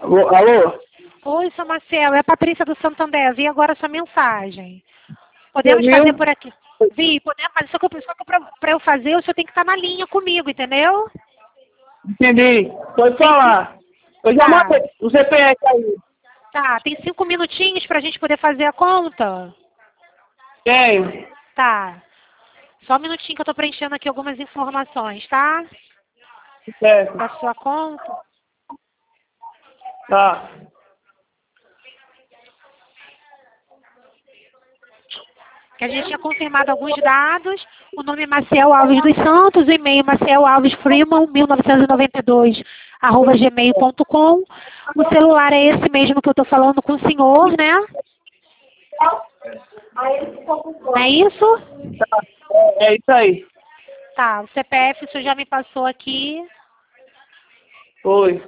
Alô? Oi, seu Marcelo, é a Patrícia do Santander. Vi agora sua mensagem. Podemos Você fazer viu? por aqui? Vi, podemos fazer. Só que para eu fazer, o senhor tem que estar na linha comigo, entendeu? Entendi. Pode falar. Eu já Tá, mandei o CPF aí. tá. Tem 5 minutinhos para a gente poder fazer a conta? Tenho. Tá. Só um minutinho que eu estou preenchendo aqui algumas informações, tá? Certo. Da sua conta. Tá. Que a gente tinha confirmado alguns dados. O nome é Maciel Alves dos Santos, o e-mail maciel.alves1992@gmail.com. O celular é esse mesmo que eu estou falando com o senhor, né? Não é isso? Tá. É isso aí. Tá, o CPF o senhor já me passou aqui. Foi.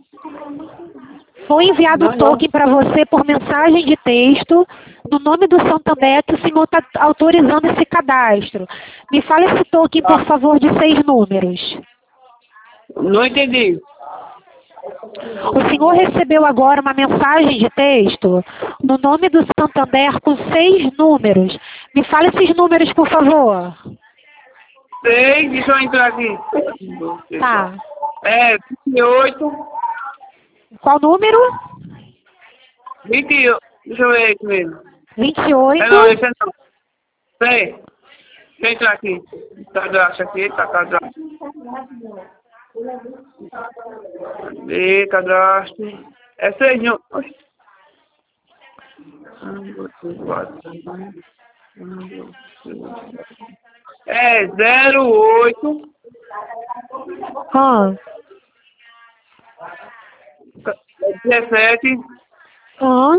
Foi enviado um Não, não. token para você por mensagem de texto, no nome do Santander, que o senhor está autorizando esse cadastro. Me fala esse token, por Tá. favor, de 6 números. Não entendi. O senhor recebeu agora uma mensagem de texto no nome do Santander com 6 números. Me fala esses números, por favor. Sei, deixa eu entrar aqui. Tá. É, 28, Qual número? 20, deixa eu ver aqui mesmo. 28. É não, esse é não. Sei. Deixa eu entrar aqui. Cadastro aqui, tá cadastro. Cadê, cadastro. É 6 não. Oxi. 1, 2, 3, 4, 5, 1, 2, 3, 4. É 08, Ah. 17, Ah.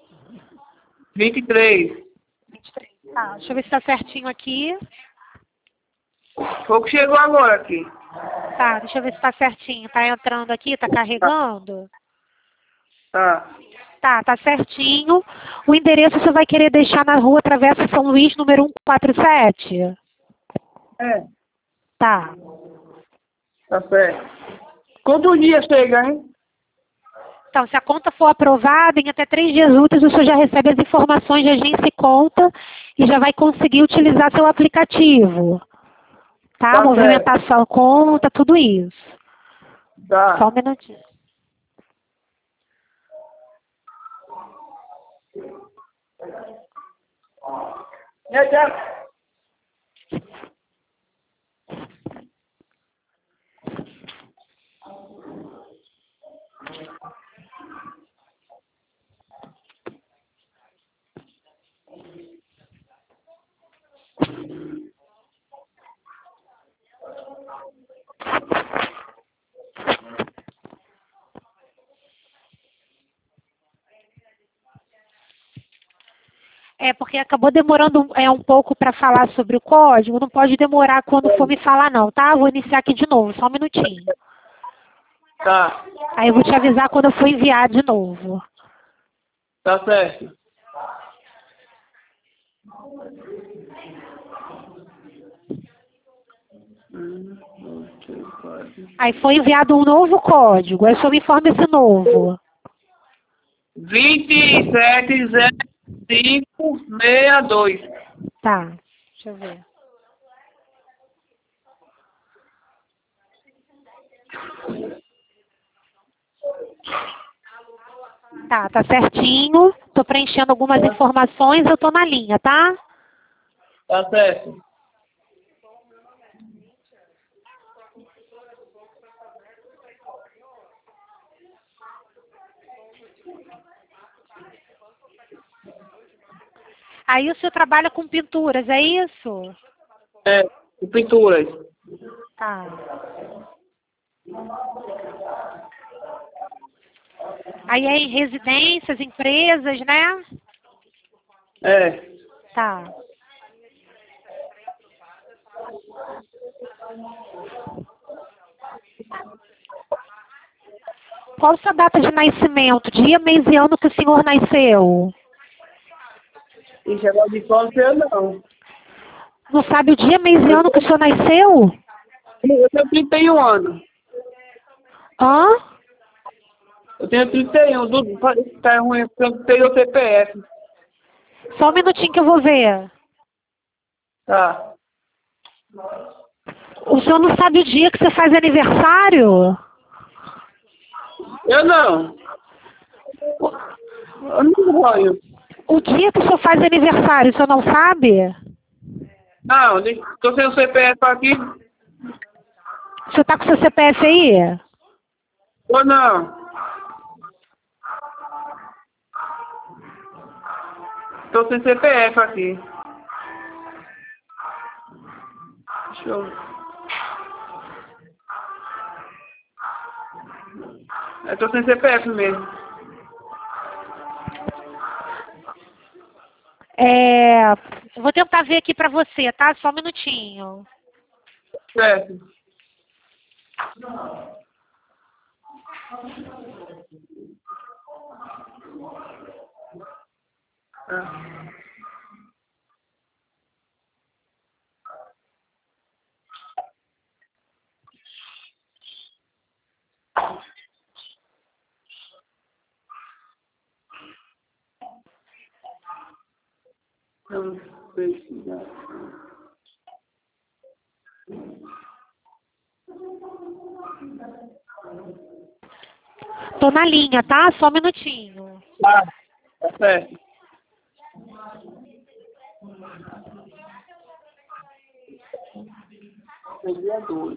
23. 23. Tá, deixa eu ver se está certinho aqui. Foi o que chegou agora aqui. Tá, deixa eu ver se está certinho. Tá entrando aqui, tá carregando? Tá. Tá certinho. O endereço você vai querer deixar na rua Travessa São Luís, número 147? É, Tá. tá certo. Quantos dias chega, hein? Então, se a conta for aprovada, em até 3 dias úteis, o senhor já recebe as informações de agência e conta e já vai conseguir utilizar seu aplicativo. Tá? Tá Movimentar certo. sua conta, tudo isso. Só um Tá. minutinho. Já, já. É, porque acabou demorando um pouco para falar sobre o código. Não pode demorar quando for me falar, não, tá? Vou iniciar aqui de novo, só um minutinho. Tá. Aí eu vou te avisar quando eu for enviar de novo. Tá certo. Aí foi enviado um novo código. Aí só me informa esse novo. 2700562. Tá, deixa eu ver. Tá certinho. Tô preenchendo algumas informações, eu tô na linha, tá? Tá certo. Aí o senhor trabalha com pinturas, é isso? É, com pinturas. Tá. Aí é em residências, empresas, né? É. Tá. Qual a sua data de nascimento? Dia, mês e ano que o senhor nasceu? Ixi, agora de fora não sei não. Não sabe o dia, mês e ano que o senhor nasceu? Eu tenho 31 anos. Hã? Eu tenho 31, tá ruim, porque eu não tenho o CPF. Só um minutinho que eu vou ver. Tá. O senhor não sabe o dia que você faz aniversário? Eu não. Eu não vou. O dia que o senhor faz aniversário, o senhor não sabe? Não, tô sem o CPF aqui. O senhor tá com o seu CPF aí? Ou não? Tô sem CPF aqui. Deixa eu... Eu tô sem CPF mesmo. Eu vou tentar ver aqui pra você, tá? Só um minutinho. Certo. Não sei se dá. Tô na linha, tá? Só um minutinho. Tá certo. Dia 2.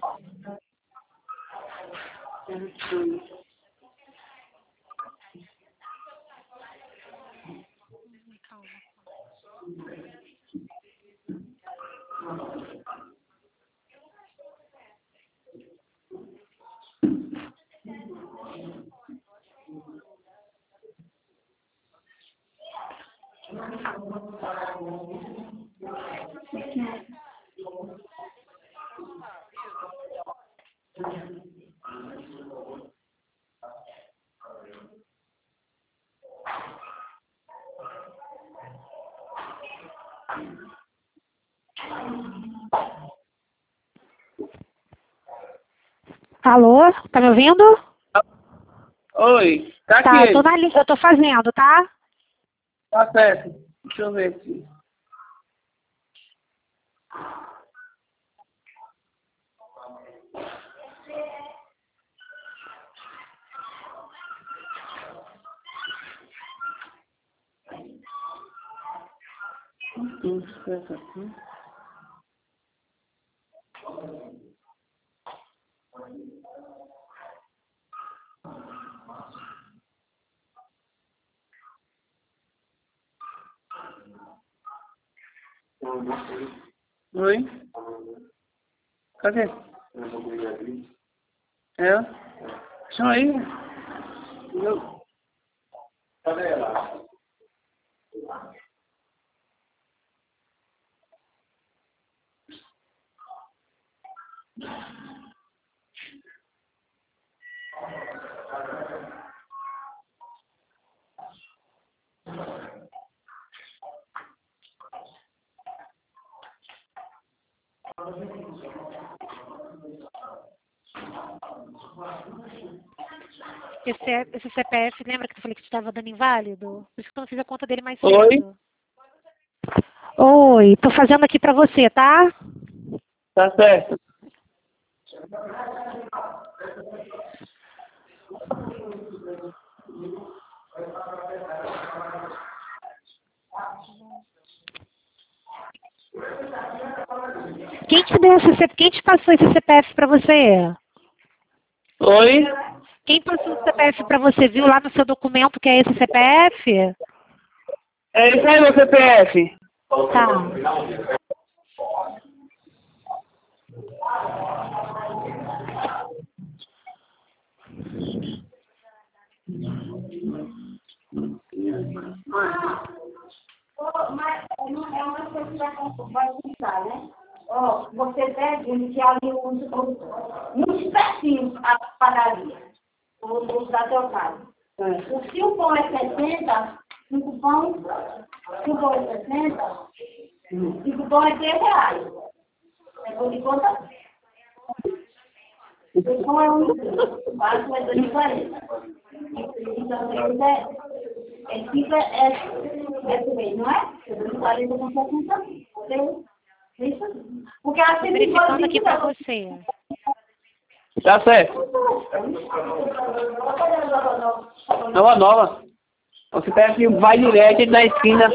Alô? Tá me ouvindo? Oi, tá Tá, aqui. eu tô na linha, eu tô fazendo, tá? Tá certo. Deixa eu ver aqui. Certo aqui. Oi? Cadê? É? Chama aí. Eu... Cadê ela? Esse CPF, lembra que eu falei que estava dando inválido? Por isso que eu não fiz a conta dele mais Oi? cedo. Oi, tô fazendo aqui pra você, tá? Tá certo. Quem te passou esse CPF pra você? Oi? Quem passou o CPF pra você? Viu lá no seu documento que é esse CPF? É isso aí, meu CPF. Tá. Mas é uma coisa que vai usar, né? Ó, você deve que ali uns espertinhos a padaria. Vou usar teu caso. Se o pão é 60, 5 pão, se o pão é 60, 5 pão é 3 reais. É por de conta? O pão é 1, 4 é 2,40. Então, é 5 é por mês, não é? Eu dou 40 com 60. É isso? Porque ela sempre Verificando aqui para você. Tá certo. Nova. Você pega aqui, vai direto na esquina.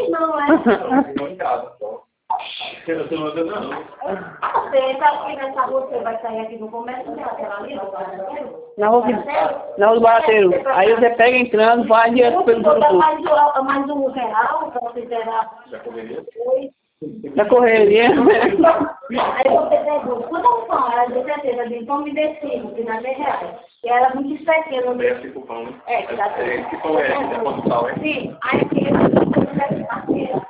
Você sabe que nessa rua você vai sair aqui no comércio, aquela ali, Na rua do Barateiro. Aí você pega entrando, vai direto pelo grupo. Mais um real, para você gerar. Da correria. Aí você pegou, quanto pão? Ela deu certeza de pão me descido, que não é reais. E era muito espertinha. Não é tipo pão, né? É, que dá esse pão é pão de sal, é? Sim, aí que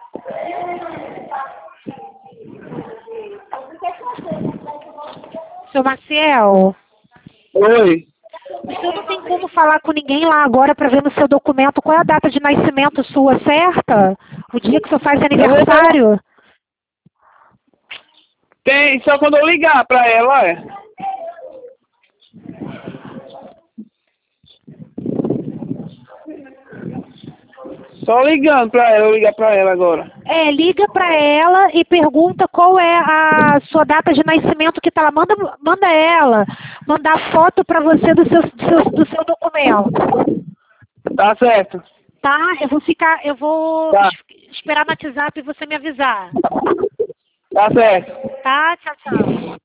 Seu Maciel, Oi. o senhor não tem como falar com ninguém lá agora para ver no seu documento qual é a data de nascimento sua certa? O dia que o senhor faz aniversário? Tem, só quando eu ligar pra ela, é. Só ligando pra ela, eu ligar pra ela agora. É, liga para ela e pergunta qual é a sua data de nascimento que tá lá. Manda ela mandar foto para você do seu documento. Tá certo. Tá? Eu vou Tá. esperar no WhatsApp e você me avisar. Tá certo. Tá? Tchau, tchau.